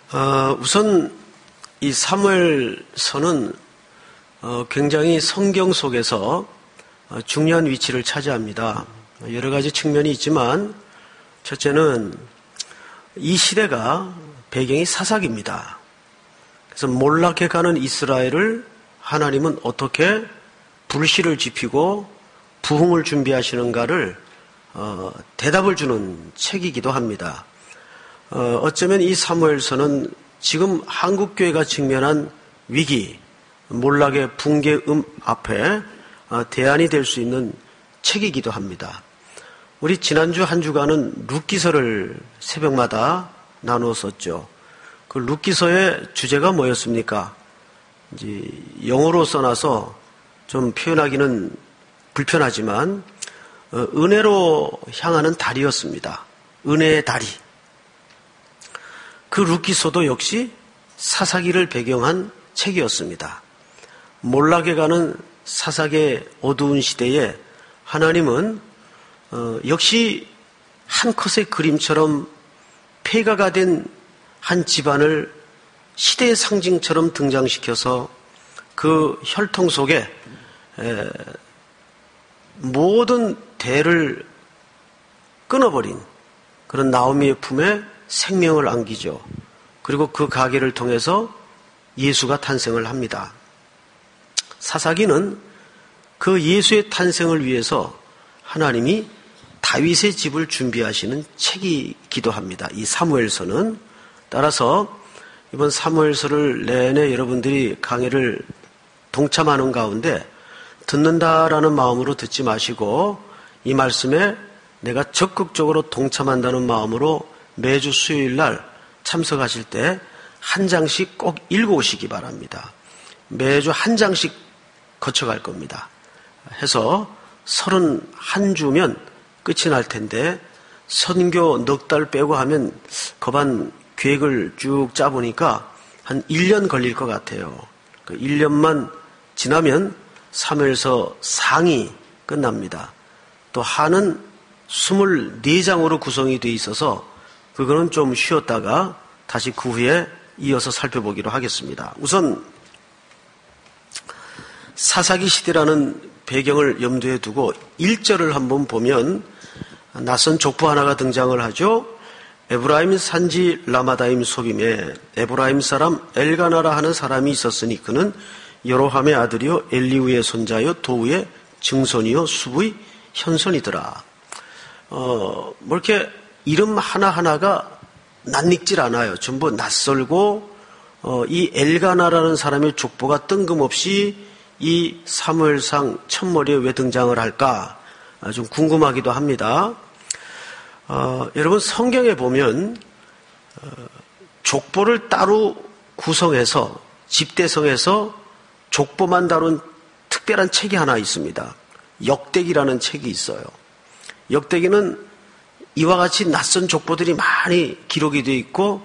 우선 이 사무엘서는 굉장히 성경 속에서 중요한 위치를 차지합니다. 여러 가지 측면이 있지만 첫째는 이 시대가 배경이 사사기입니다. 그래서 몰락해가는 이스라엘을 하나님은 어떻게 불씨를 지피고 부흥을 준비하시는가를 대답을 주는 책이기도 합니다. 어쩌면 이 사무엘서는 지금 한국교회가 직면한 위기, 몰락의 붕괴음 앞에 대안이 될 수 있는 책이기도 합니다. 우리 지난주 한 주간은 룻기서를 새벽마다 나누었었죠. 그 룻기서의 주제가 뭐였습니까? 이제 영어로 써놔서 좀 표현하기는 불편하지만 은혜로 향하는 다리였습니다. 은혜의 다리. 그 룻기서도 역시 사사기를 배경한 책이었습니다. 몰락해 가는 사사기의 어두운 시대에 하나님은 역시 한 컷의 그림처럼 폐가가 된 한 집안을 시대의 상징처럼 등장시켜서 그 혈통 속에 모든 대를 끊어버린 그런 나오미의 품에 생명을 안기죠. 그리고 그 가게를 통해서 예수가 탄생을 합니다. 사사기는 그 예수의 탄생을 위해서 하나님이 다윗의 집을 준비하시는 책이기도 합니다. 이 사무엘서는. 따라서 이번 사무엘서를 내내 여러분들이 강의를 동참하는 가운데 듣는다라는 마음으로 듣지 마시고 이 말씀에 내가 적극적으로 동참한다는 마음으로 매주 수요일 날 참석하실 때 한 장씩 꼭 읽어오시기 바랍니다. 매주 한 장씩 거쳐갈 겁니다. 해서 31주면 끝이 날 텐데 선교 넉 달 빼고 하면 거반 계획을 쭉 짜보니까 한 1년 걸릴 것 같아요. 그 1년만 지나면 사무엘서 상이 끝납니다. 또 하는 24장으로 구성이 되어 있어서 그거는 좀 쉬었다가 다시 그 후에 이어서 살펴보기로 하겠습니다. 우선 사사기 시대라는 배경을 염두에 두고 1절을 한번 보면 낯선 족보 하나가 등장을 하죠. 에브라임 산지 라마다임 소빔에 에브라임 사람 엘가나라 하는 사람이 있었으니 그는 여로함의 아들이요 엘리우의 손자요 도우의 증손이요 수부의 현손이더라. 뭐 이렇게 이름 하나하나가 낯익질 않아요. 전부 낯설고 이 엘가나라는 사람의 족보가 뜬금없이 이 사무엘상 첫머리에 왜 등장을 할까 좀 궁금하기도 합니다. 여러분 성경에 보면 족보를 따로 구성해서 집대성해서 족보만 다룬 특별한 책이 하나 있습니다. 역대기라는 책이 있어요. 역대기는 이와 같이 낯선 족보들이 많이 기록이 되어 있고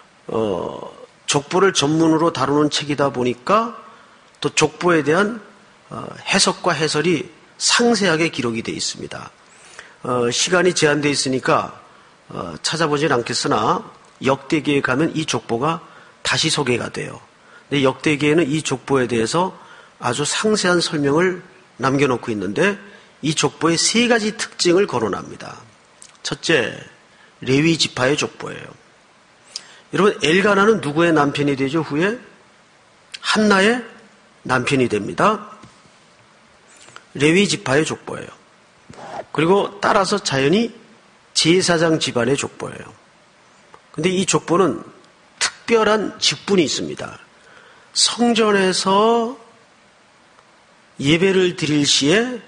족보를 전문으로 다루는 책이다 보니까 또 족보에 대한 해석과 해설이 상세하게 기록이 되어 있습니다. 시간이 제한되어 있으니까 찾아보진 않겠으나 역대기에 가면 이 족보가 다시 소개가 돼요. 근데 역대기에는 이 족보에 대해서 아주 상세한 설명을 남겨놓고 있는데 이 족보의 3가지 특징을 거론합니다. 첫째, 레위 지파의 족보예요. 여러분 엘가나는 누구의 남편이 되죠? 후에 한나의 남편이 됩니다. 레위 지파의 족보예요. 그리고 따라서 자연히 제사장 집안의 족보예요. 근데 이 족보는 특별한 직분이 있습니다. 성전에서 예배를 드릴 시에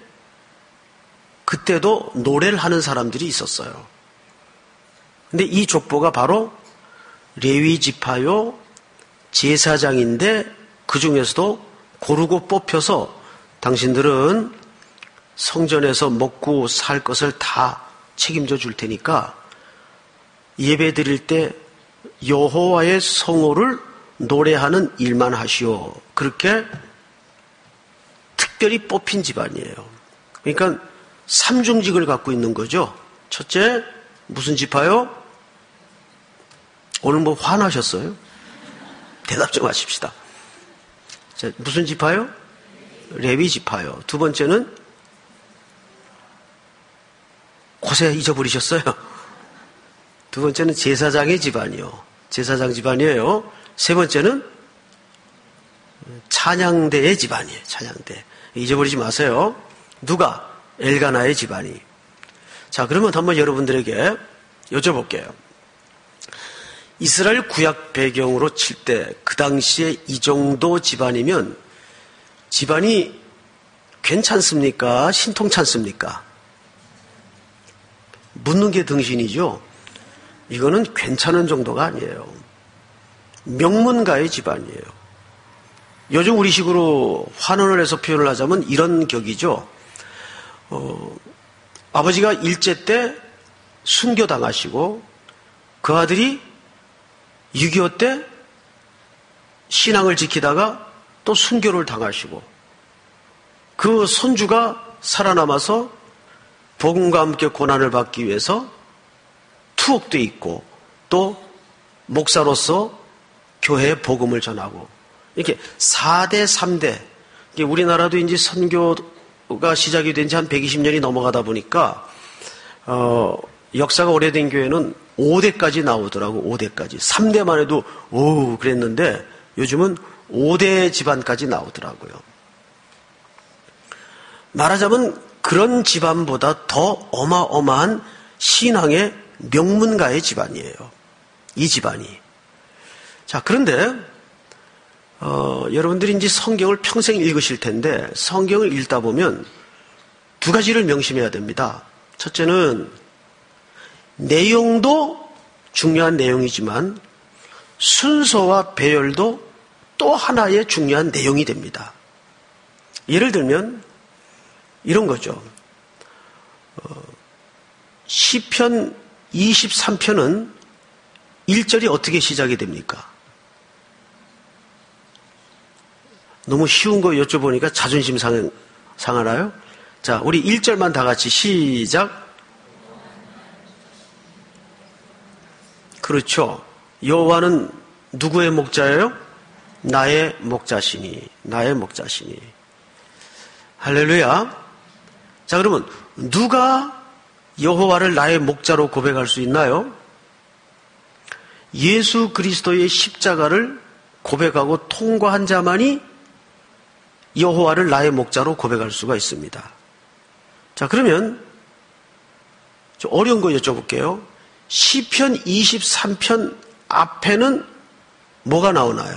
그때도 노래를 하는 사람들이 있었어요. 근데 이 족보가 바로 레위 지파요 제사장인데 그 중에서도 고르고 뽑혀서 당신들은 성전에서 먹고 살 것을 다 책임져 줄 테니까 예배 드릴 때 여호와의 성호를 노래하는 일만 하시오. 그렇게 특별히 뽑힌 집안이에요. 그러니까 3중직을 갖고 있는 거죠. 첫째, 무슨 지파요? 오늘 뭐 화나셨어요? 대답 좀 하십시다. 자, 무슨 지파요? 레위 지파요. 두 번째는 곳에 잊어버리셨어요. 두 번째는 제사장의 집안이요. 제사장 집안이에요. 세 번째는 찬양대의 집안이에요. 찬양대. 잊어버리지 마세요. 누가? 엘가나의 집안이. 자, 그러면 한번 여러분들에게 여쭤볼게요. 이스라엘 구약 배경으로 칠 때 그 당시에 이 정도 집안이면 집안이 괜찮습니까? 신통찮습니까? 묻는 게 등신이죠. 이거는 괜찮은 정도가 아니에요. 명문가의 집안이에요. 요즘 우리식으로 환원을 해서 표현을 하자면 이런 격이죠. 아버지가 일제 때 순교당하시고 그 아들이 6.25 때 신앙을 지키다가 또 순교를 당하시고 그 손주가 살아남아서 복음과 함께 고난을 받기 위해서 투옥돼 있고 또 목사로서 교회에 복음을 전하고 이렇게 4대 3대 우리나라도 이제 선교가 시작이 된 지 한 120년이 넘어가다 보니까 역사가 오래된 교회는 5대까지 나오더라고. 5대까지. 3대만 해도 오 그랬는데 요즘은 5대 집안까지 나오더라고요. 말하자면 그런 집안보다 더 어마어마한 신앙의 명문가의 집안이에요. 이 집안이. 자, 그런데 여러분들이 이제 성경을 평생 읽으실 텐데 성경을 읽다 보면 두 가지를 명심해야 됩니다. 첫째는 내용도 중요한 내용이지만 순서와 배열도 또 하나의 중요한 내용이 됩니다. 예를 들면 이런 거죠. 시편 23편은 1절이 어떻게 시작이 됩니까? 너무 쉬운 거 여쭤보니까 자존심 상하나요? 자, 우리 1절만 다 같이 시작. 그렇죠. 여호와는 누구의 목자예요? 나의 목자시니. 나의 목자시니. 할렐루야. 자, 그러면 누가 여호와를 나의 목자로 고백할 수 있나요? 예수 그리스도의 십자가를 고백하고 통과한 자만이 여호와를 나의 목자로 고백할 수가 있습니다. 자, 그러면 좀 어려운 거 여쭤볼게요. 시편 23편 앞에는 뭐가 나오나요?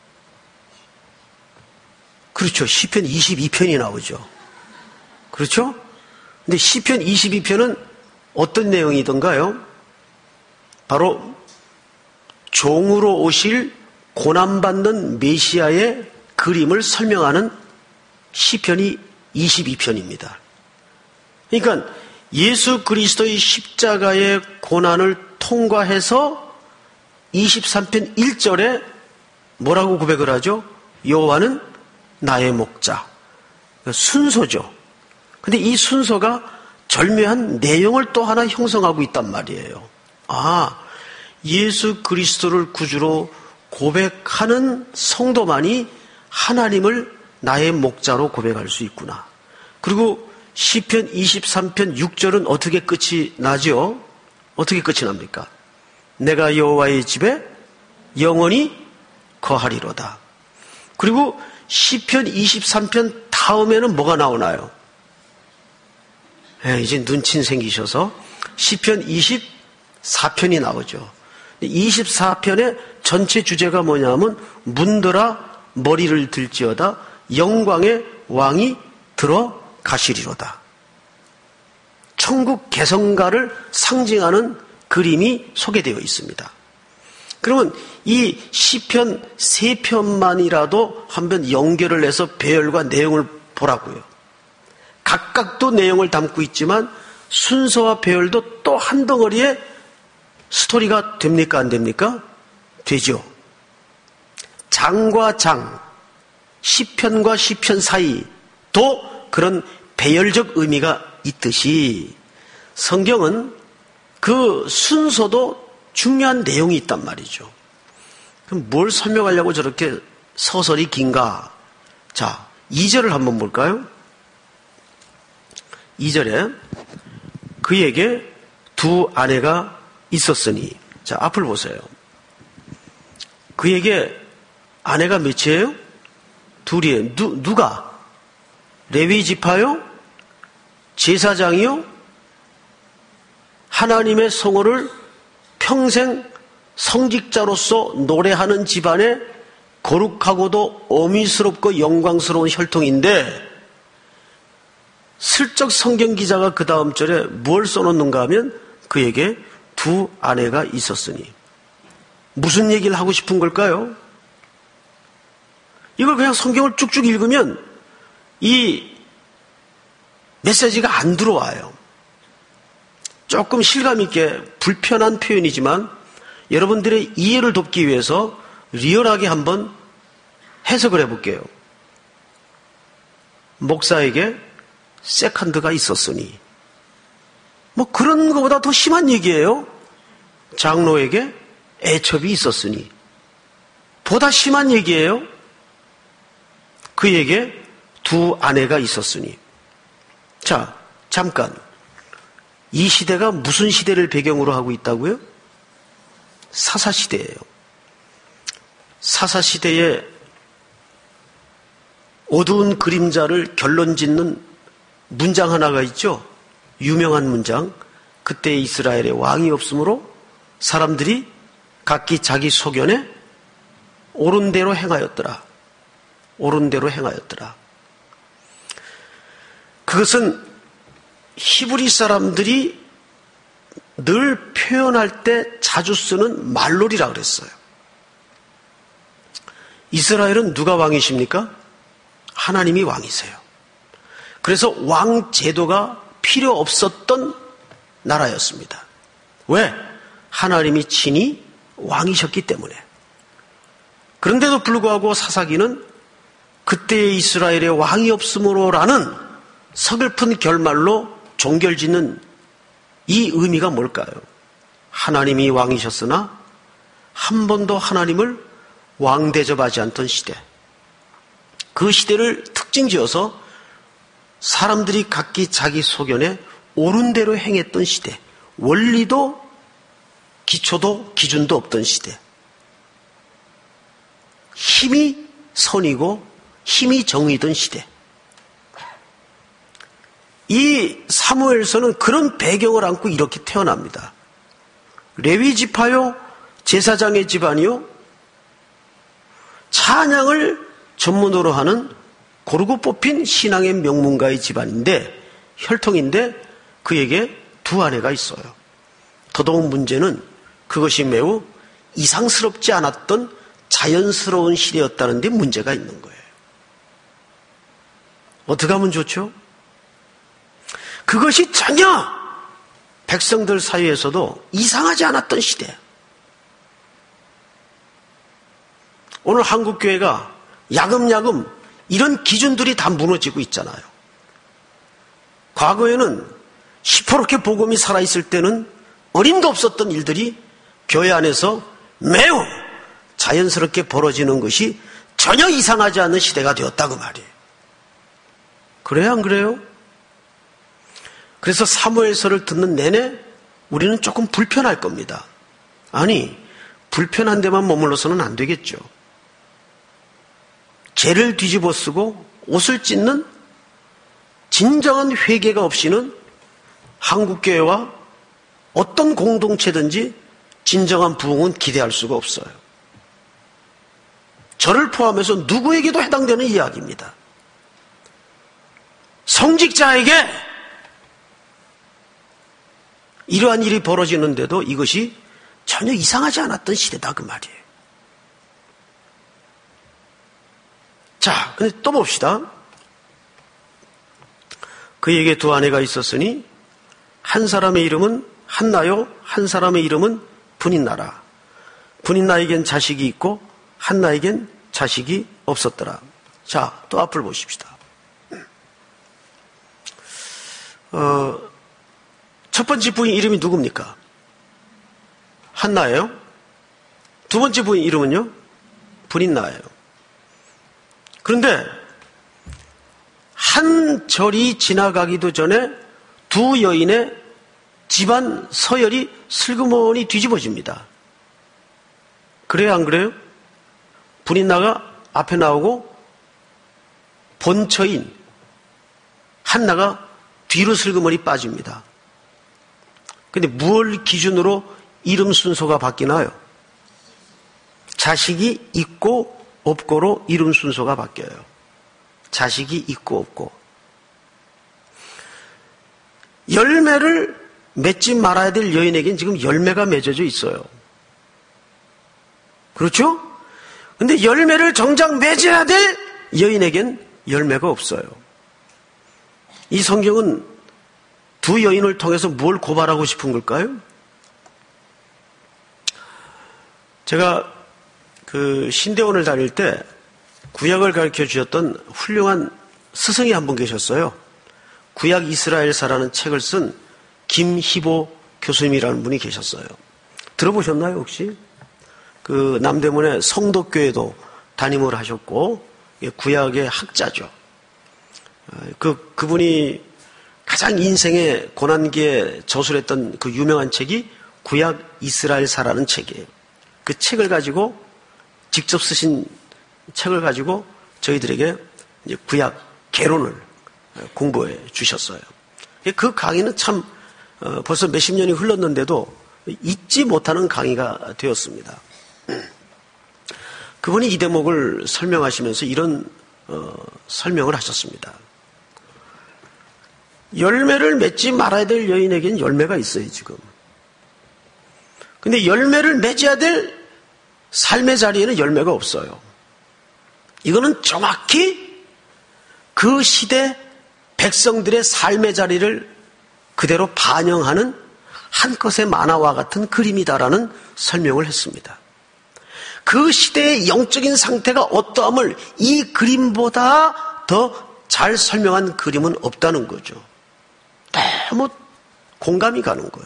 그렇죠. 시편 22편이 나오죠. 그렇죠? 근데 시편 22편은 어떤 내용이던가요? 바로 종으로 오실 고난받는 메시아의 그림을 설명하는 시편이 22편입니다. 그러니까 예수 그리스도의 십자가의 고난을 통과해서 23편 1절에 뭐라고 고백을 하죠? 여호와는 나의 목자. 순서죠. 근데 이 순서가 절묘한 내용을 또 하나 형성하고 있단 말이에요. 아, 예수 그리스도를 구주로 고백하는 성도만이 하나님을 나의 목자로 고백할 수 있구나. 그리고 시편 23편 6절은 어떻게 끝이 나죠? 어떻게 끝이 납니까? 내가 여호와의 집에 영원히 거하리로다. 그리고 시편 23편 다음에는 뭐가 나오나요? 이제 눈치 생기셔서 시편 24편이 나오죠. 24편의 전체 주제가 뭐냐면 문들아 머리를 들지어다 영광의 왕이 들어가시리로다. 천국 개성가를 상징하는 그림이 소개되어 있습니다. 그러면 이 시편 3편만이라도 한번 연결을 해서 배열과 내용을 보라고요. 각각도 내용을 담고 있지만 순서와 배열도 또 한 덩어리의 스토리가 됩니까? 안 됩니까? 되죠. 장과 장, 시편과 시편 사이도 그런 배열적 의미가 있듯이 성경은 그 순서도 중요한 내용이 있단 말이죠. 그럼 뭘 설명하려고 저렇게 서설이 긴가? 자, 2절을 한번 볼까요? 2절에 그에게 두 아내가 있었으니, 자, 앞을 보세요. 그에게 아내가 몇이에요? 둘이에요. 누가? 레위 지파요? 제사장이요? 하나님의 성호를 평생 성직자로서 노래하는 집안의 거룩하고도 어미스럽고 영광스러운 혈통인데, 슬쩍 성경 기자가 그 다음 절에 뭘 써놓는가 하면 그에게 두 아내가 있었으니. 무슨 얘기를 하고 싶은 걸까요? 이걸 그냥 성경을 쭉쭉 읽으면 이 메시지가 안 들어와요. 조금 실감 있게 불편한 표현이지만 여러분들의 이해를 돕기 위해서 리얼하게 한번 해석을 해볼게요. 목사에게 세컨드가 있었으니, 뭐 그런 것보다 더 심한 얘기예요. 장로에게 애첩이 있었으니, 보다 심한 얘기예요. 그에게 두 아내가 있었으니. 자, 잠깐, 이 시대가 무슨 시대를 배경으로 하고 있다고요? 사사시대예요. 사사시대에 어두운 그림자를 결론짓는 문장 하나가 있죠. 유명한 문장. 그때 이스라엘에 왕이 없으므로 사람들이 각기 자기 소견에 옳은 대로 행하였더라. 옳은 대로 행하였더라. 그것은 히브리 사람들이 늘 표현할 때 자주 쓰는 말놀이라 그랬어요. 이스라엘은 누가 왕이십니까? 하나님이 왕이세요. 그래서 왕 제도가 필요 없었던 나라였습니다. 왜? 하나님이 친히 왕이셨기 때문에. 그런데도 불구하고 사사기는 그때의 이스라엘에 왕이 없으므로라는 서글픈 결말로 종결짓는 이 의미가 뭘까요? 하나님이 왕이셨으나 한 번도 하나님을 왕 대접하지 않던 시대. 그 시대를 특징지어서 사람들이 각기 자기 소견에 옳은 대로 행했던 시대. 원리도 기초도 기준도 없던 시대. 힘이 선이고 힘이 정의던 시대. 이 사무엘서는 그런 배경을 안고 이렇게 태어납니다. 레위 지파요, 제사장의 집안이요, 찬양을 전문으로 하는 고르고 뽑힌 신앙의 명문가의 집안인데, 혈통인데 그에게 두 아내가 있어요. 더더욱 문제는 그것이 매우 이상스럽지 않았던 자연스러운 시대였다는 데 문제가 있는 거예요. 어떻게 하면 좋죠? 그것이 전혀 백성들 사이에서도 이상하지 않았던 시대. 오늘 한국교회가 야금야금 이런 기준들이 다 무너지고 있잖아요. 과거에는 시퍼렇게 복음이 살아있을 때는 어림도 없었던 일들이 교회 안에서 매우 자연스럽게 벌어지는 것이 전혀 이상하지 않은 시대가 되었다고 말이에요. 그래요, 안 그래요? 그래서 사무엘서를 듣는 내내 우리는 조금 불편할 겁니다. 아니, 불편한 데만 머물러서는 안 되겠죠. 죄를 뒤집어 쓰고 옷을 찢는 진정한 회개가 없이는 한국교회와 어떤 공동체든지 진정한 부흥은 기대할 수가 없어요. 저를 포함해서 누구에게도 해당되는 이야기입니다. 성직자에게 이러한 일이 벌어지는데도 이것이 전혀 이상하지 않았던 시대다 그 말이에요. 자, 근데 또 봅시다. 그에게 두 아내가 있었으니 한 사람의 이름은 한나요, 한 사람의 이름은 분인나라. 분인나에겐 자식이 있고 한나에겐 자식이 없었더라. 자, 또 앞을 보십시다. 첫 번째 부인 이름이 누굽니까? 한나예요. 두 번째 부인 이름은요? 브린나예요. 그런데 한 절이 지나가기도 전에 두 여인의 집안 서열이 슬그머니 뒤집어집니다. 그래요, 안 그래요? 브린나가 앞에 나오고 본처인 한나가 뒤로 슬그머니 빠집니다. 근데 무엇을 기준으로 이름 순서가 바뀌나요? 자식이 있고 없고로 이름 순서가 바뀌어요. 자식이 있고 없고. 열매를 맺지 말아야 될 여인에겐 지금 열매가 맺어져 있어요. 그렇죠? 근데 열매를 정작 맺어야 될 여인에겐 열매가 없어요. 이 성경은 두 여인을 통해서 뭘 고발하고 싶은 걸까요? 제가 그 신대원을 다닐 때 구약을 가르쳐 주셨던 훌륭한 스승이 한 분 계셨어요. 구약 이스라엘사라는 책을 쓴 김희보 교수님이라는 분이 계셨어요. 들어보셨나요, 혹시? 그 남대문의 성덕교회도 담임을 하셨고 구약의 학자죠. 그분이 가장 인생의 고난기에 저술했던 그 유명한 책이 구약 이스라엘사라는 책이에요. 그 책을 가지고 직접 쓰신 책을 가지고 저희들에게 이제 구약 개론을 공부해 주셨어요. 그 강의는 참 벌써 몇십 년이 흘렀는데도 잊지 못하는 강의가 되었습니다. 그분이 이 대목을 설명하시면서 이런 설명을 하셨습니다. 열매를 맺지 말아야 될 여인에게는 열매가 있어요, 지금. 근데 열매를 맺어야 될 삶의 자리에는 열매가 없어요. 이거는 정확히 그 시대 백성들의 삶의 자리를 그대로 반영하는 한 컷의 만화와 같은 그림이다라는 설명을 했습니다. 그 시대의 영적인 상태가 어떠함을 이 그림보다 더 잘 설명한 그림은 없다는 거죠. 너무 공감이 가는 거예요.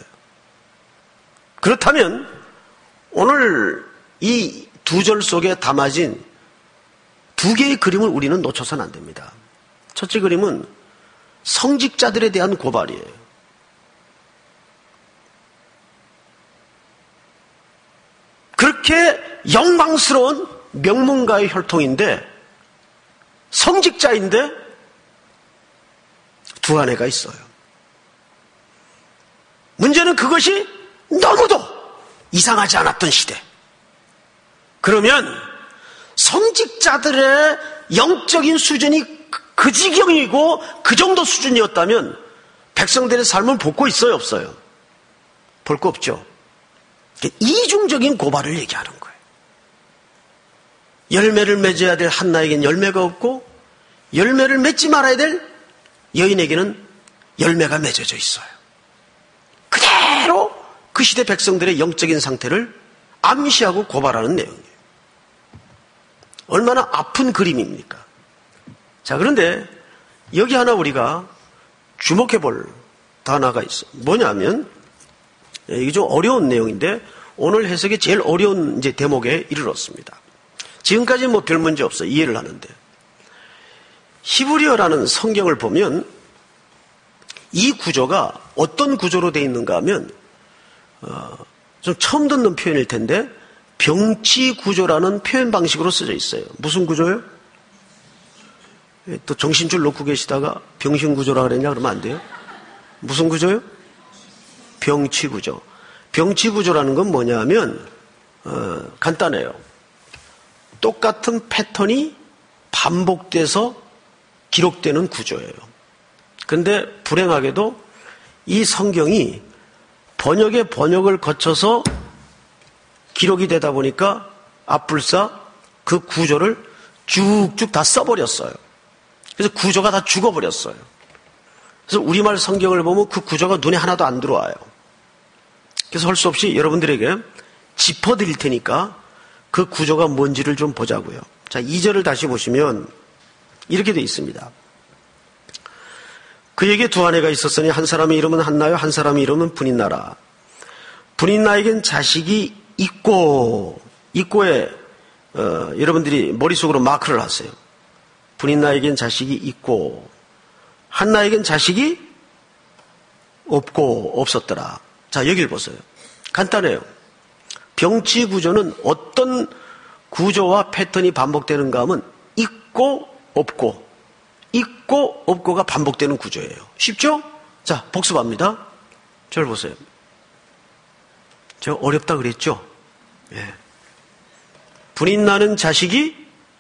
그렇다면 오늘 이 두 절 속에 담아진 두 개의 그림을 우리는 놓쳐서는 안 됩니다. 첫째 그림은 성직자들에 대한 고발이에요. 그렇게 영광스러운 명문가의 혈통인데 성직자인데 두 아내가 있어요. 문제는 그것이 너무도 이상하지 않았던 시대. 그러면 성직자들의 영적인 수준이 그 지경이고 그 정도 수준이었다면 백성들의 삶을 볼 있어요, 없어요? 볼 거 없죠. 이중적인 고발을 얘기하는 거예요. 열매를 맺어야 될 한나에게는 열매가 없고 열매를 맺지 말아야 될 여인에게는 열매가 맺어져 있어요. 그대로 그 시대 백성들의 영적인 상태를 암시하고 고발하는 내용이에요. 얼마나 아픈 그림입니까? 자, 그런데 여기 하나 우리가 주목해 볼 단어가 있어요. 뭐냐면 이게 좀 어려운 내용인데 오늘 해석이 제일 어려운 이제 대목에 이르렀습니다. 지금까지는 뭐 별 문제 없어요. 이해를 하는데. 히브리어라는 성경을 보면 이 구조가 어떤 구조로 되어 있는가 하면 좀 처음 듣는 표현일 텐데 병치 구조라는 표현 방식으로 쓰여 있어요. 무슨 구조요? 또 정신줄 놓고 계시다가 병신 구조라 그랬냐 그러면 안 돼요. 무슨 구조요? 병치 구조. 병치 구조라는 건 뭐냐면 간단해요. 똑같은 패턴이 반복돼서 기록되는 구조예요. 그런데 불행하게도 이 성경이 번역을 거쳐서 기록이 되다 보니까 앞불사 그 구조를 쭉쭉 다 써버렸어요. 그래서 구조가 다 죽어버렸어요. 그래서 우리말 성경을 보면 그 구조가 눈에 하나도 안 들어와요. 그래서 할 수 없이 여러분들에게 짚어드릴 테니까 그 구조가 뭔지를 좀 보자고요. 자, 2절을 다시 보시면 이렇게 되어 있습니다. 그에게 두 아내가 있었으니 한 사람의 이름은 한나요 한 사람의 이름은 브린나라. 분인 나에겐 자식이 있고에 여러분들이 머릿속으로 마크를 하세요. 분인 나에겐 자식이 있고 한나에겐 자식이 없고 없었더라. 자, 여기를 보세요. 간단해요. 병치 구조는 어떤 구조와 패턴이 반복되는가 하면 있고 없고가 반복되는 구조예요. 쉽죠? 자, 복습합니다. 저를 보세요. 저 어렵다 그랬죠? 예. 분인 나는 자식이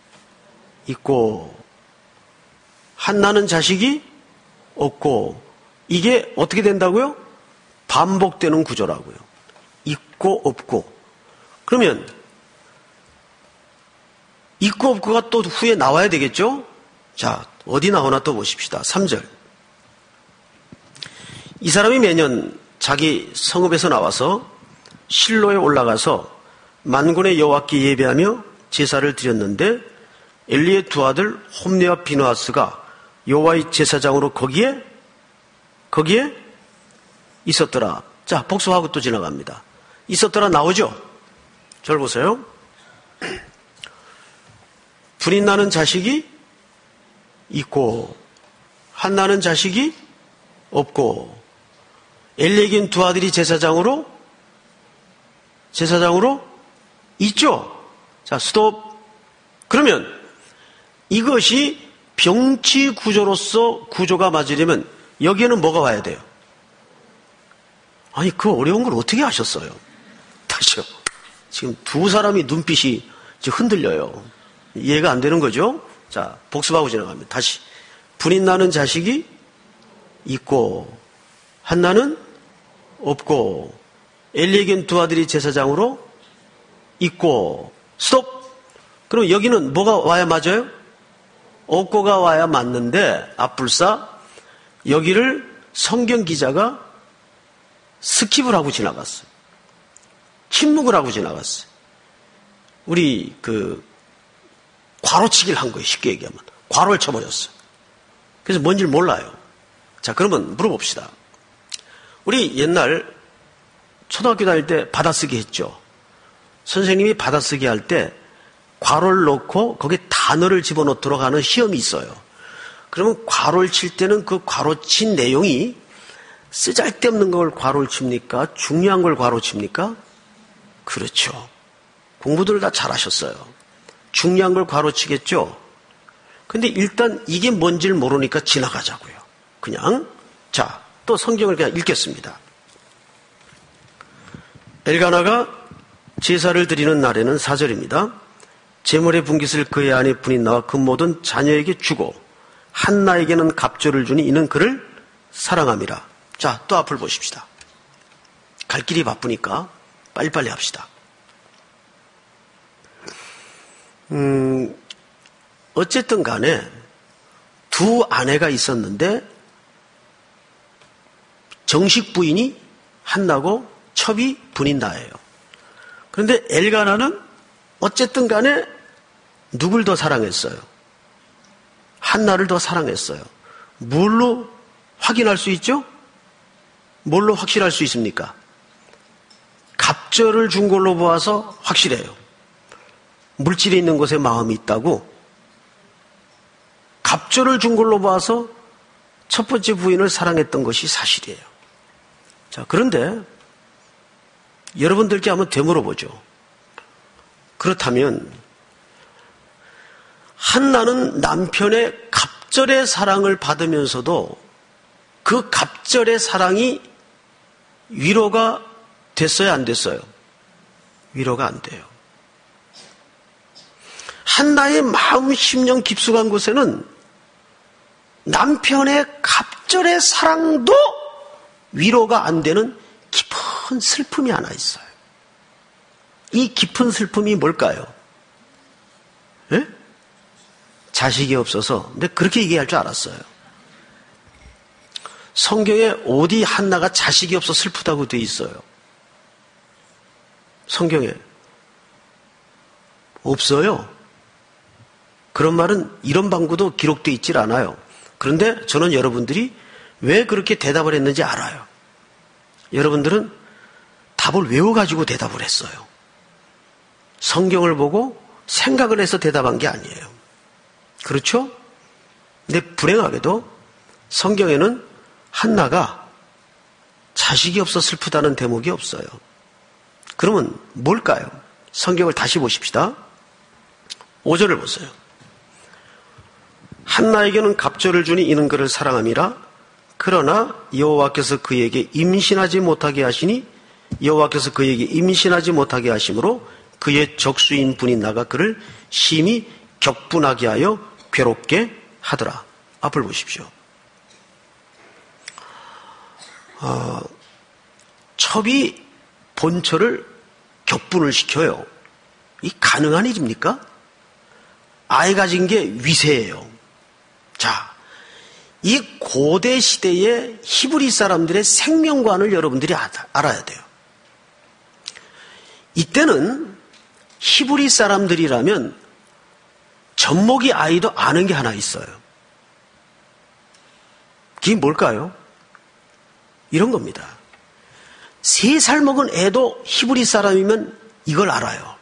있고 한나는 자식이 없고 이게 어떻게 된다고요? 반복되는 구조라고요. 있고 없고. 그러면 있고 없고가 또 후에 나와야 되겠죠? 자, 어디 나오나 또 보십시다. 3절. 이 사람이 매년 자기 성읍에서 나와서 실로에 올라가서 만군의 여호와께 예배하며 제사를 드렸는데 엘리의 두 아들 홈리와 비느하스가 여호와의 제사장으로 거기에 있었더라. 자, 복수하고 또 지나갑니다. 있었더라 나오죠? 저를 보세요. 분인 나는 자식이 있고 한나는 자식이 없고 엘리에겐 두 아들이 제사장으로 있죠? 자, 스톱. 그러면 이것이 병치 구조로서 구조가 맞으려면 여기에는 뭐가 와야 돼요? 아니, 그 어려운 걸 어떻게 하셨어요? 다시요. 지금 두 사람이 눈빛이 지금 흔들려요. 이해가 안 되는 거죠? 자, 복습하고 지나갑니다. 다시. 분인 나는 자식이 있고 한나는 없고 엘리에겐 두 아들이 제사장으로 있고. 스톱. 그럼 여기는 뭐가 와야 맞아요? 없고가 와야 맞는데 앞불사 여기를 성경 기자가 스킵을 하고 지나갔어요. 침묵을 하고 지나갔어요. 우리 괄호치기를 한 거예요. 쉽게 얘기하면 괄호를 쳐버렸어요. 그래서 뭔지를 몰라요. 자, 그러면 물어봅시다. 우리 옛날 초등학교 다닐 때 받아쓰기 했죠. 선생님이 받아쓰기 할 때 괄호를 넣고 거기에 단어를 집어넣도록 하는 시험이 있어요. 그러면 괄호를 칠 때는 그 괄호 친 내용이 쓰잘데없는 걸 괄호를 칩니까? 중요한 걸 괄호 칩니까? 그렇죠. 공부들을 다 잘하셨어요. 중요한 걸 괄호 치겠죠? 근데 일단 이게 뭔지를 모르니까 지나가자고요. 그냥. 자, 또 성경을 그냥 읽겠습니다. 엘가나가 제사를 드리는 날에는 4절입니다. 제물의 분깃을 그의 아내 분인 나와 그 모든 자녀에게 주고 한나에게는 갑절을 주니 이는 그를 사랑함이라. 자, 또 앞을 보십시다. 갈 길이 바쁘니까 빨리빨리 합시다. 어쨌든 간에 두 아내가 있었는데 정식 부인이 한나고 첩이 분인 나예요. 그런데 엘가나는 어쨌든 간에 누굴 더 사랑했어요? 한나를 더 사랑했어요. 뭘로 확인할 수 있죠? 뭘로 확실할 수 있습니까? 갑절을 준 걸로 보아서 확실해요. 물질이 있는 곳에 마음이 있다고. 갑절을 준 걸로 봐서 첫 번째 부인을 사랑했던 것이 사실이에요. 자, 그런데 여러분들께 한번 되물어보죠. 그렇다면 한나는 남편의 갑절의 사랑을 받으면서도 그 갑절의 사랑이 위로가 됐어요, 안 됐어요? 위로가 안 돼요. 한나의 마음 심령 깊숙한 곳에는 남편의 갑절의 사랑도 위로가 안 되는 깊은 슬픔이 하나 있어요. 이 깊은 슬픔이 뭘까요? 예? 자식이 없어서. 근데 그렇게 얘기할 줄 알았어요. 성경에 어디 한나가 자식이 없어 슬프다고 돼 있어요? 성경에 없어요. 그런 말은 이런 방구도 기록되어 있질 않아요. 그런데 저는 여러분들이 왜 그렇게 대답을 했는지 알아요. 여러분들은 답을 외워가지고 대답을 했어요. 성경을 보고 생각을 해서 대답한 게 아니에요. 그렇죠? 근데 불행하게도 성경에는 한나가 자식이 없어 슬프다는 대목이 없어요. 그러면 뭘까요? 성경을 다시 보십시다. 5절을 보세요. 한나에게는 갑절을 주니 이는 그를 사랑함이라. 그러나 여호와께서 그에게 임신하지 못하게 하시니 여호와께서 그에게 임신하지 못하게 하심으로 그의 적수인 분인나가 그를 심히 격분하게 하여 괴롭게 하더라. 앞을 보십시오. 첩이 본처를 격분을 시켜요. 이 가능한 일입니까? 아이 가진 게 위세예요. 자, 이 고대 시대의 히브리 사람들의 생명관을 여러분들이 알아야 돼요. 이때는 히브리 사람들이라면 젖먹이 아이도 아는 게 하나 있어요. 그게 뭘까요? 이런 겁니다. 3살 먹은 애도 히브리 사람이면 이걸 알아요.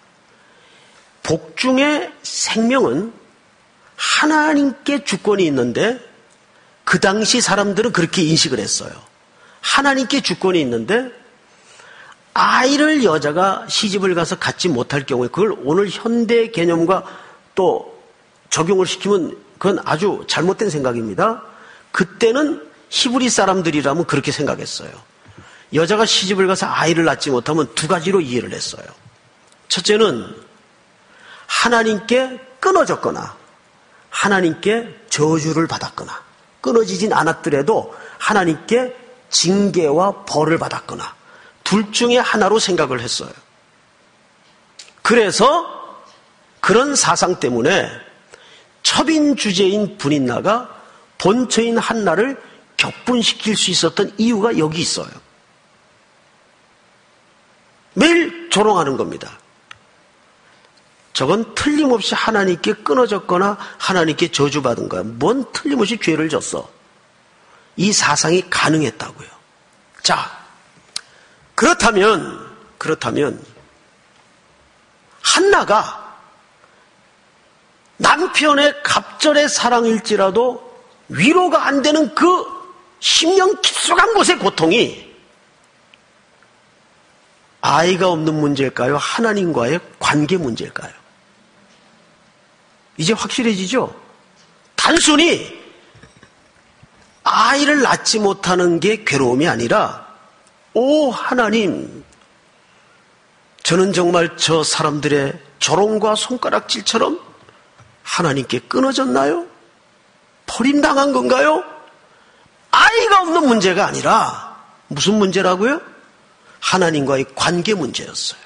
복중의 생명은 하나님께 주권이 있는데 그 당시 사람들은 그렇게 인식을 했어요. 하나님께 주권이 있는데 아이를 여자가 시집을 가서 갖지 못할 경우에 그걸 오늘 현대 개념과 또 적용을 시키면 그건 아주 잘못된 생각입니다. 그때는 히브리 사람들이라면 그렇게 생각했어요. 여자가 시집을 가서 아이를 낳지 못하면 2가지로 이해를 했어요. 첫째는 하나님께 끊어졌거나 하나님께 저주를 받았거나 끊어지진 않았더라도 하나님께 징계와 벌을 받았거나 둘 중에 하나로 생각을 했어요. 그래서 그런 사상 때문에 첩인 주제인 분인나가 본처인 한나를 격분시킬 수 있었던 이유가 여기 있어요. 매일 조롱하는 겁니다. 저건 틀림없이 하나님께 끊어졌거나 하나님께 저주받은 거야. 뭔 틀림없이 죄를 졌어. 이 사상이 가능했다고요. 자, 그렇다면 한나가 남편의 갑절의 사랑일지라도 위로가 안 되는 그 심령 깊숙한 곳의 고통이 아이가 없는 문제일까요? 하나님과의 관계 문제일까요? 이제 확실해지죠? 단순히 아이를 낳지 못하는 게 괴로움이 아니라 오 하나님, 저는 정말 저 사람들의 조롱과 손가락질처럼 하나님께 끊어졌나요? 버림당한 건가요? 아이가 없는 문제가 아니라 무슨 문제라고요? 하나님과의 관계 문제였어요.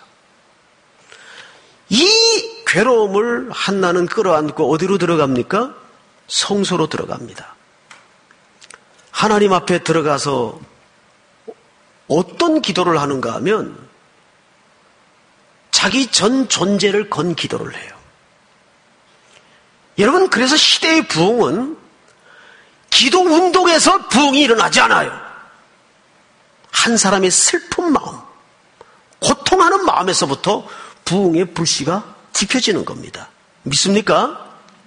이 괴로움을 한나는 끌어안고 어디로 들어갑니까? 성소로 들어갑니다. 하나님 앞에 들어가서 어떤 기도를 하는가 하면 자기 전 존재를 건 기도를 해요. 여러분, 그래서 시대의 부흥은 기도 운동에서 부흥이 일어나지 않아요. 한 사람의 슬픈 마음, 고통하는 마음에서부터 부흥의 불씨가 지펴지는 겁니다. 믿습니까?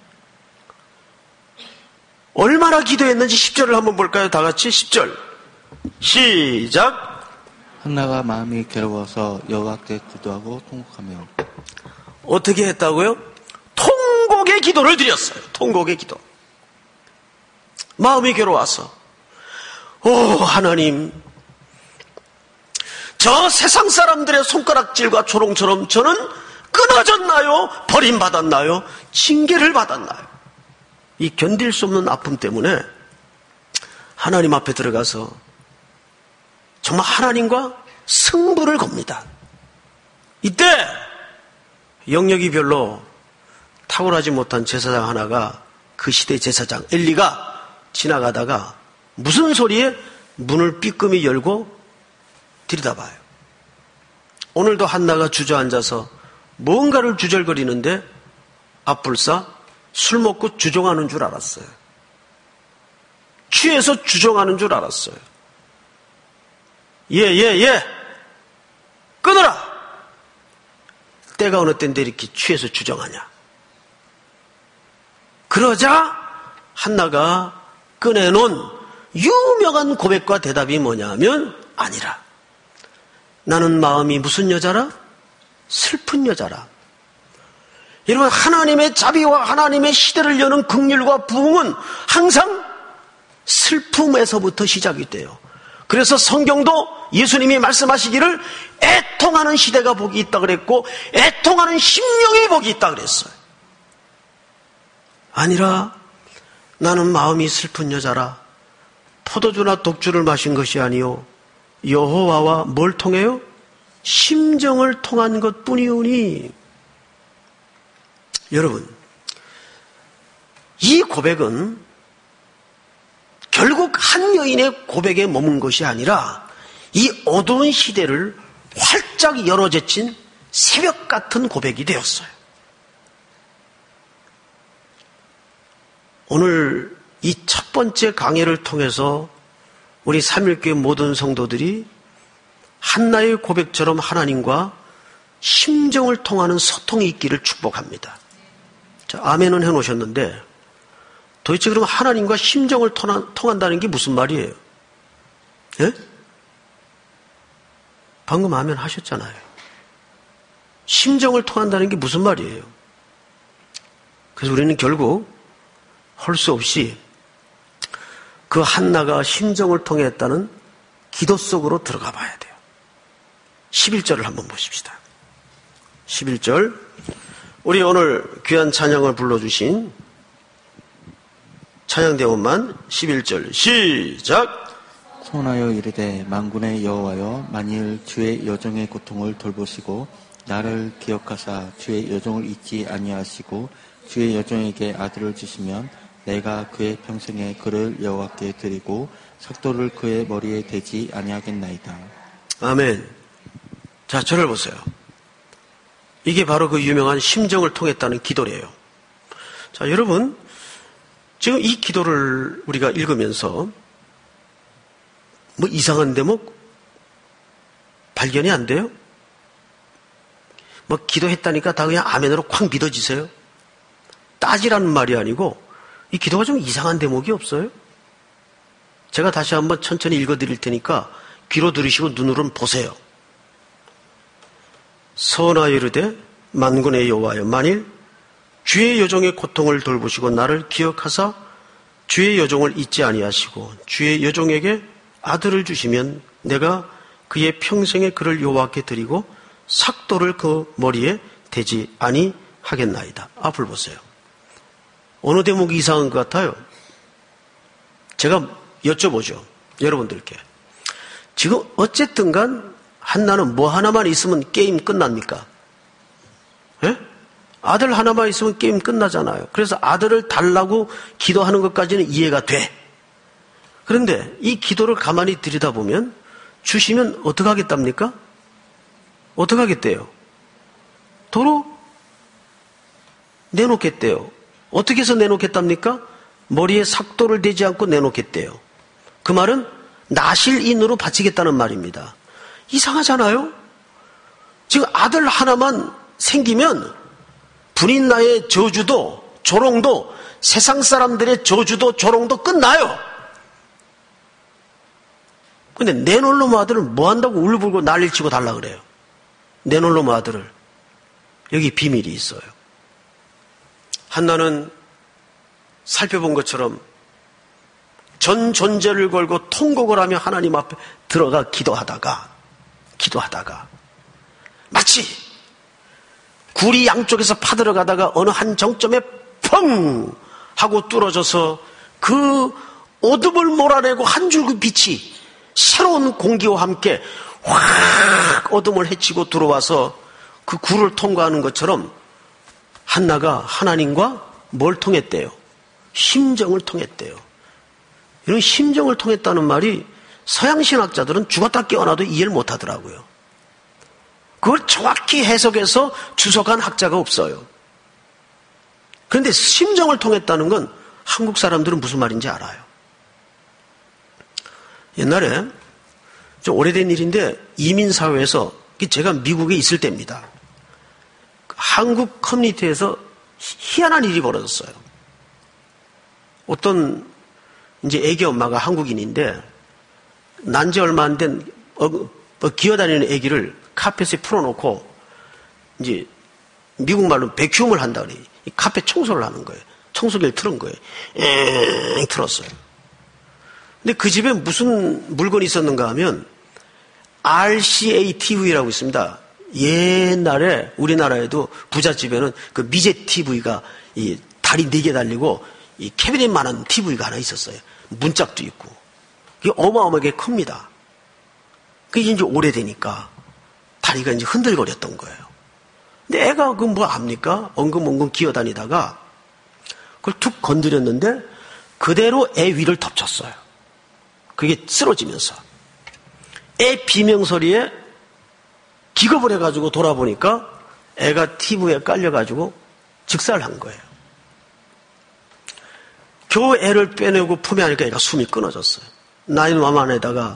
얼마나 기도했는지 10절을 한번 볼까요? 다 같이 10절 시작. 한나가 마음이 괴로워서 여호와께 기도하고 통곡하며. 어떻게 했다고요? 통곡의 기도를 드렸어요. 통곡의 기도. 마음이 괴로워서 오 하나님, 저 세상 사람들의 손가락질과 조롱처럼 저는 끊어졌나요? 버림받았나요? 징계를 받았나요? 이 견딜 수 없는 아픔 때문에 하나님 앞에 들어가서 정말 하나님과 승부를 겁니다. 이때 영역이 별로 탁월하지 못한 제사장 하나가, 그 시대 제사장 엘리가 지나가다가 무슨 소리에 문을 삐끔히 열고 들여다봐요. 오늘도 한나가 주저앉아서 뭔가를 주절거리는데 앞불사 술 먹고 주종하는 줄 알았어요. 취해서 주종하는 줄 알았어요. 예. 꺼내라! 때가 어느 때인데 이렇게 취해서 주정하냐? 그러자 한나가 꺼내놓은 유명한 고백과 대답이 뭐냐면 아니라. 나는 마음이 무슨 여자라? 슬픈 여자라. 여러분, 하나님의 자비와 하나님의 시대를 여는 긍휼과 부흥은 항상 슬픔에서부터 시작이 돼요. 그래서 성경도 예수님이 말씀하시기를 애통하는 시대가 복이 있다 그랬고 애통하는 심령이 복이 있다 그랬어요. 아니라 나는 마음이 슬픈 여자라. 포도주나 독주를 마신 것이 아니요 여호와와 뭘 통해요? 심정을 통한 것뿐이오니. 여러분, 이 고백은 결국 한 여인의 고백에 머문 것이 아니라 이 어두운 시대를 활짝 열어제친 새벽 같은 고백이 되었어요. 오늘 이 첫 번째 강해를 통해서 우리 삼일교회 모든 성도들이 한나의 고백처럼 하나님과 심정을 통하는 소통이 있기를 축복합니다. 자, 아멘은 해놓으셨는데 도대체 그럼 하나님과 심정을 통한다는 게 무슨 말이에요? 예? 방금 아멘 하셨잖아요. 심정을 통한다는 게 무슨 말이에요? 그래서 우리는 결국 할 수 없이 그 한나가 심정을 통해 했다는 기도 속으로 들어가 봐야 돼요. 11절을 한번 보십시다. 11절. 우리 오늘 귀한 찬양을 불러주신 찬양대원만 11절 시작. 선하여 이르되 만군의 여호와여 만일 주의 여종의 고통을 돌보시고 나를 기억하사 주의 여종을 잊지 아니하시고 주의 여종에게 아들을 주시면 내가 그의 평생에 그를 여호와께 드리고 삭도를 그의 머리에 대지 아니하겠나이다. 아멘. 자, 저를 보세요. 이게 바로 그 유명한 심정을 통했다는 기도래요. 자, 여러분, 지금 이 기도를 우리가 읽으면서 뭐 이상한 대목 발견이 안 돼요? 뭐 기도했다니까 다 그냥 아멘으로 콱 믿어지세요? 따지라는 말이 아니고 이 기도가 좀 이상한 대목이 없어요? 제가 다시 한번 천천히 읽어드릴 테니까 귀로 들으시고 눈으로는 보세요. 선하여 이르되 만군의 여호와여 만일 주의 여종의 고통을 돌보시고 나를 기억하사 주의 여종을 잊지 아니하시고 주의 여종에게 아들을 주시면 내가 그의 평생에 그를 여호와께 드리고 삭도를 그 머리에 대지 아니하겠나이다. 앞을 보세요. 어느 대목이 이상한 것 같아요? 제가 여쭤보죠. 여러분들께. 지금 어쨌든 간 한나는 뭐 하나만 있으면 게임 끝납니까? 예? 아들 하나만 있으면 게임 끝나잖아요. 그래서 아들을 달라고 기도하는 것까지는 이해가 돼. 그런데 이 기도를 가만히 들여다보면 주시면 어떻게 하겠답니까? 어떻게 하겠대요? 도로 내놓겠대요. 어떻게 해서 내놓겠답니까? 머리에 삭도를 대지 않고 내놓겠대요. 그 말은 나실인으로 바치겠다는 말입니다. 이상하잖아요? 지금 아들 하나만 생기면 불인나의 저주도 조롱도 세상 사람들의 저주도 조롱도 끝나요. 근데 내놓을 놈 아들을 뭐 한다고 울불고 난리를 치고 달라 그래요. 내놓을 놈 아들을. 여기 비밀이 있어요. 한나는 살펴본 것처럼 전 존재를 걸고 통곡을 하며 하나님 앞에 들어가 기도하다가 마치 굴이 양쪽에서 파들어가다가 어느 한 정점에 펑 하고 뚫어져서 그 어둠을 몰아내고 한 줄기 빛이 새로운 공기와 함께 확 어둠을 헤치고 들어와서 그 굴을 통과하는 것처럼 한나가 하나님과 뭘 통했대요? 심정을 통했대요. 이런 심정을 통했다는 말이 서양신학자들은 죽었다 깨어나도 이해를 못하더라고요. 그걸 정확히 해석해서 주석한 학자가 없어요. 그런데 심정을 통했다는 건 한국 사람들은 무슨 말인지 알아요. 옛날에 좀 오래된 일인데 이민사회에서 제가 미국에 있을 때입니다. 한국 커뮤니티에서 희한한 일이 벌어졌어요. 어떤 이제 애기 엄마가 한국인인데 난 지 얼마 안 된 기어다니는 애기를 카펫에 풀어놓고 이제 미국 말로 백큐음을 한다 그래. 이 카펫 청소를 하는 거예요. 청소기를 틀은 거예요. 틀었어요. 근데 그 집에 무슨 물건이 있었는가 하면 RCA TV라고 있습니다. 옛날에 우리나라에도 부잣집에는 그 미제 TV가 이 다리 4개 달리고 이 캐비넷만한 TV가 하나 있었어요. 문짝도 있고. 이게 어마어마하게 큽니다. 그게 이제 오래되니까 다리가 이제 흔들거렸던 거예요. 근데 애가 그 뭐 압니까? 엉금엉금 기어다니다가 그걸 툭 건드렸는데 그대로 애 위를 덮쳤어요. 그게 쓰러지면서. 애 비명소리에 기겁을 해가지고 돌아보니까 애가 TV에 깔려가지고 직살한 거예요. 겨우 애를 빼내고 품에 안으니까 애가 숨이 끊어졌어요. 911에다가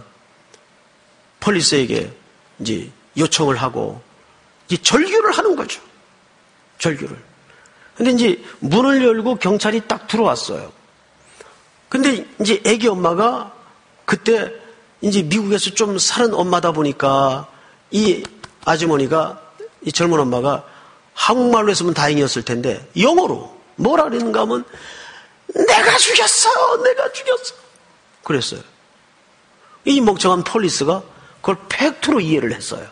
폴리스에게 이제 요청을 하고 이제 절규를 하는 거죠. 절규를. 근데 이제 문을 열고 경찰이 딱 들어왔어요. 근데 이제 애기 엄마가 그때 이제 미국에서 좀 사는 엄마다 보니까 이 아주머니가 이 젊은 엄마가 한국말로 했으면 다행이었을 텐데 영어로 뭐라 그랬는가 하면 내가 죽였어. 내가 죽였어. 그랬어요. 이 멍청한 폴리스가 그걸 팩트로 이해를 했어요.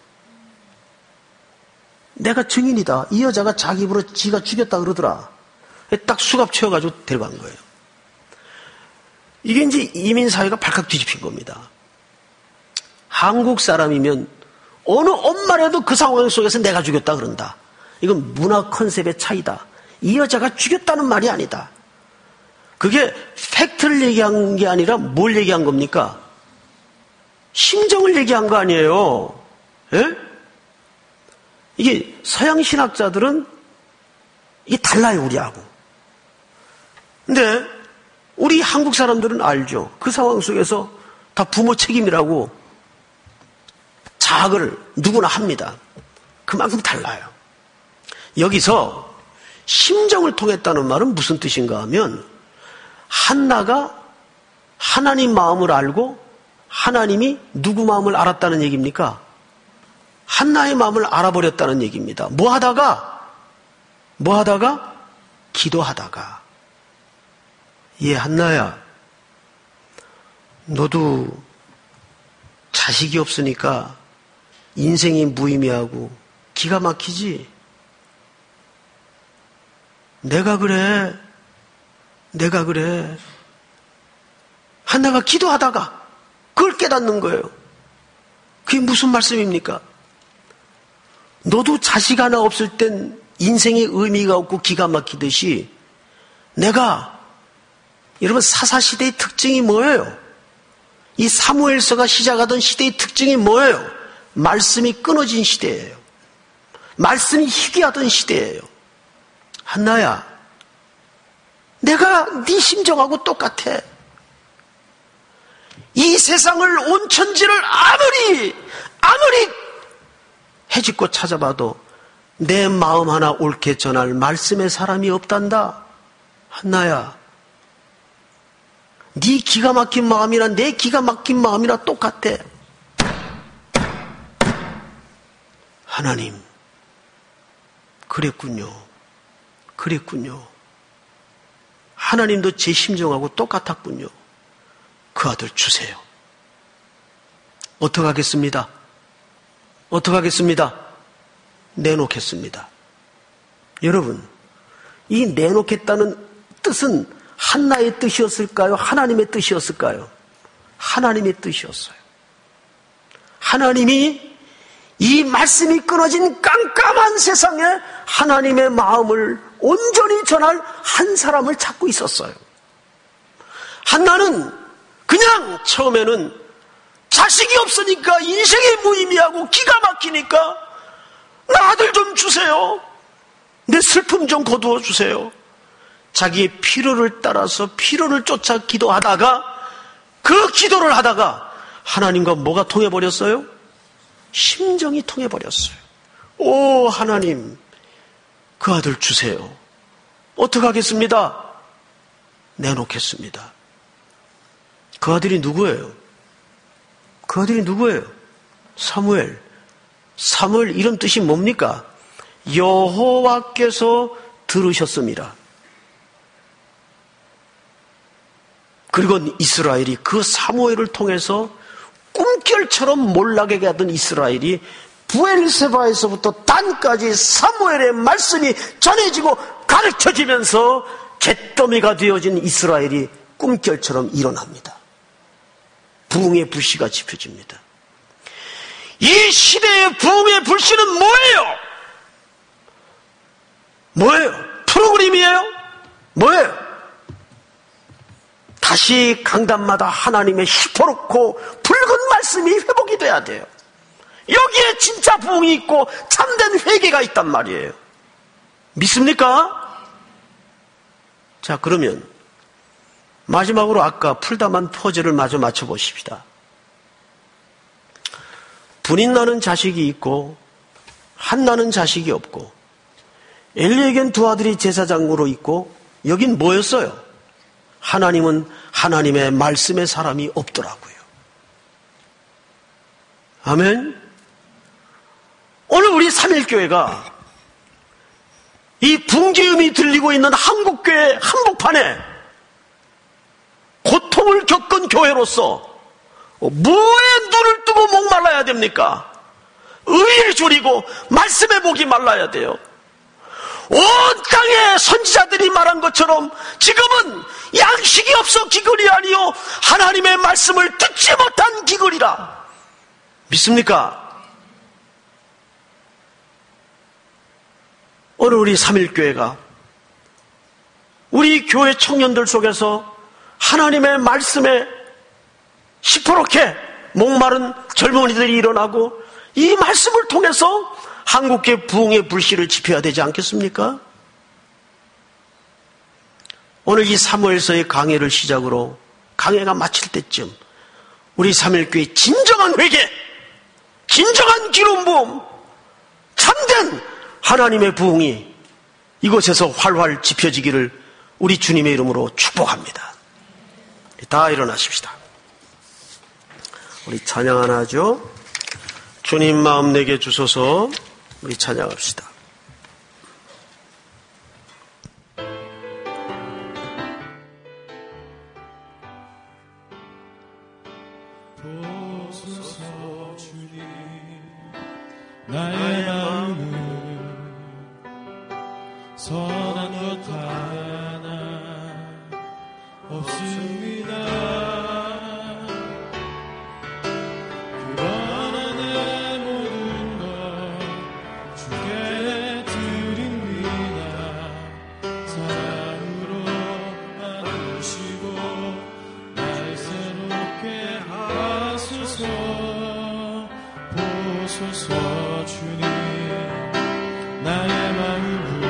내가 증인이다. 이 여자가 자기 입으로 지가 죽였다 그러더라. 딱 수갑 채워가지고 데려간 거예요. 이게 이제 이민사회가 발칵 뒤집힌 겁니다. 한국 사람이면 어느 엄마라도 그 상황 속에서 내가 죽였다 그런다. 이건 문화 컨셉의 차이다. 이 여자가 죽였다는 말이 아니다. 그게 팩트를 얘기한 게 아니라 뭘 얘기한 겁니까? 심정을 얘기한 거 아니에요. 예? 이게 서양 신학자들은 이게 달라요, 우리하고. 근데 우리 한국 사람들은 알죠. 그 상황 속에서 다 부모 책임이라고 자학을 누구나 합니다. 그만큼 달라요. 여기서 심정을 통했다는 말은 무슨 뜻인가 하면 한나가 하나님 마음을 알고 하나님이 누구 마음을 알았다는 얘기입니까? 한나의 마음을 알아버렸다는 얘기입니다. 뭐 하다가? 기도하다가. 한나야, 너도 자식이 없으니까 인생이 무의미하고 기가 막히지? 내가 그래. 한나가 기도하다가 그걸 깨닫는 거예요. 그게 무슨 말씀입니까? 너도 자식 하나 없을 땐 인생에 의미가 없고 기가 막히듯이 여러분 사사시대의 특징이 뭐예요? 이 사무엘서가 시작하던 시대의 특징이 뭐예요? 말씀이 끊어진 시대예요. 말씀이 희귀하던 시대예요. 한나야, 내가 네 심정하고 똑같아. 이 세상을 온천지를 아무리 헤집고 찾아봐도 내 마음 하나 옳게 전할 말씀의 사람이 없단다. 한나야, 네 기가 막힌 마음이랑 내 기가 막힌 마음이랑 똑같아. 하나님, 그랬군요. 하나님도 제 심정하고 똑같았군요. 그 아들 주세요. 어떡하겠습니다? 내놓겠습니다. 여러분, 이 내놓겠다는 뜻은 한나의 뜻이었을까요? 하나님의 뜻이었을까요? 하나님의 뜻이었어요. 하나님이 이 말씀이 끊어진 깜깜한 세상에 하나님의 마음을 온전히 전할 한 사람을 찾고 있었어요. 한나는 그냥 처음에는 자식이 없으니까 인생이 무의미하고 기가 막히니까 나 아들 좀 주세요. 내 슬픔 좀 거두어 주세요. 자기의 필요를 따라서 필요를 쫓아 기도하다가 그 기도를 하다가 하나님과 뭐가 통해버렸어요? 심정이 통해버렸어요. 오 하나님, 그 아들 주세요. 어떡하겠습니다. 내놓겠습니다. 그 아들이 누구예요? 그 아들이 누구예요? 사무엘. 사무엘 이름 뜻이 뭡니까? 여호와께서 들으셨습니다. 그리고 이스라엘이 그 사무엘을 통해서 꿈결처럼 몰락에게 하던 이스라엘이 부엘세바에서부터 단까지 사무엘의 말씀이 전해지고 가르쳐지면서 잿더미가 되어진 이스라엘이 꿈결처럼 일어납니다. 부흥의 불씨가 지펴집니다. 이 시대의 부흥의 불씨는 뭐예요? 뭐예요? 프로그램이에요? 뭐예요? 다시 강단마다 하나님의 시퍼렇고 붉은 말씀이 회복이 돼야 돼요. 여기에 진짜 부흥이 있고 참된 회개가 있단 말이에요. 믿습니까? 자, 그러면 마지막으로 아까 풀담한 퍼즐을 마저 맞춰보십시다. 분인 나는 자식이 있고 한나는 자식이 없고 엘리에겐 두 아들이 제사장으로 있고 여긴 뭐였어요? 하나님은 하나님의 말씀의 사람이 없더라고요. 아멘. 오늘 우리 삼일교회가 이 붕괴음이 들리고 있는 한국교회 한복판에 고통을 겪은 교회로서 뭐에 눈을 뜨고 목말라야 됩니까? 의에 졸이고 말씀에 목이 말라야 돼요. 온 땅의 선지자들이 말한 것처럼 지금은 양식이 없어 기근이 아니요 하나님의 말씀을 듣지 못한 기근이라. 믿습니까? 오늘 우리 삼일교회가 우리 교회 청년들 속에서 하나님의 말씀에 시퍼렇게 목마른 젊은이들이 일어나고 이 말씀을 통해서 한국교회 부흥의 불씨를 지펴야 되지 않겠습니까? 오늘 이 사무엘서의 강해를 시작으로 강해가 마칠 때쯤 우리 삼일교회 진정한 회개, 진정한 기름 부음, 참된 하나님의 부흥이 이곳에서 활활 지펴지기를 우리 주님의 이름으로 축복합니다. 다 일어나십시다. 우리 찬양 하나 하죠. 주님 마음 내게 주소서. 우리 찬양합시다. 보소서 주님 나의 마음을 선한 것 하나 없습니다. 보소서 주님 나의 마음을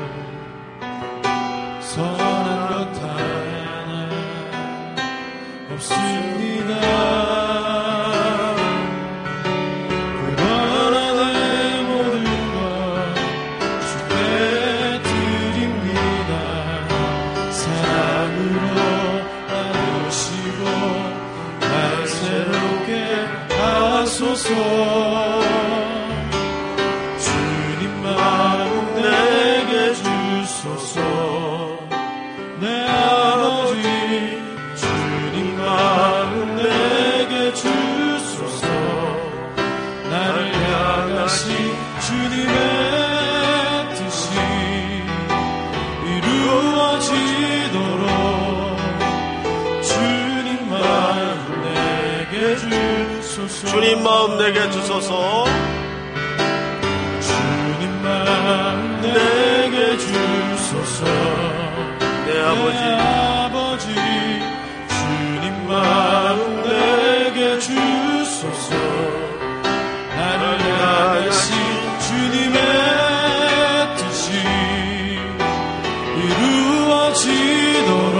선한 것 하나 없습니다. 그러나 내 모든 것 주께 드립니다. 사랑으로 나누시고 날 새롭게 하소서. 주님 마음 내게 주소서. 내 아버지 주님 마음 내게 주소서. 나를 향하신 주님의 뜻이 이루어지도록 주님 마음 내게 주소서. 주님 마음 내게 주소서. 주님 마음 내게 주소서. 내 아버지 주님 마음 내게 주소서. 나를 향하신 주님의 뜻이 이루어지도록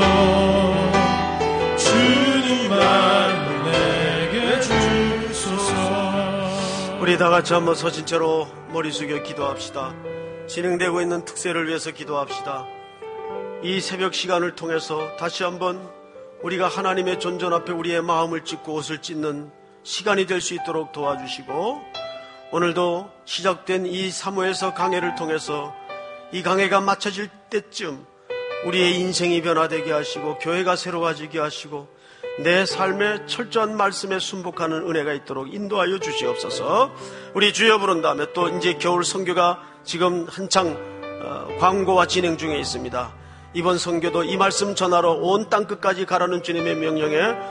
주님 마음 내게 주소서. 우리 우리 다 같이 한번 서신 채로 머리 숙여 기도합시다. 진행되고 있는 특세를 위해서 기도합시다. 이 새벽 시간을 통해서 다시 한번 우리가 하나님의 존전 앞에 우리의 마음을 찢고 옷을 찢는 시간이 될 수 있도록 도와주시고, 오늘도 시작된 이 사무에서 강해를 통해서 이 강해가 마쳐질 때쯤 우리의 인생이 변화되게 하시고 교회가 새로워지게 하시고 내 삶의 철저한 말씀에 순복하는 은혜가 있도록 인도하여 주시옵소서. 우리 주여 부른 다음에 또 이제 겨울 선교가 지금 한창 광고와 진행 중에 있습니다. 이번 선교도 이 말씀 전하러 온 땅끝까지 가라는 주님의 명령에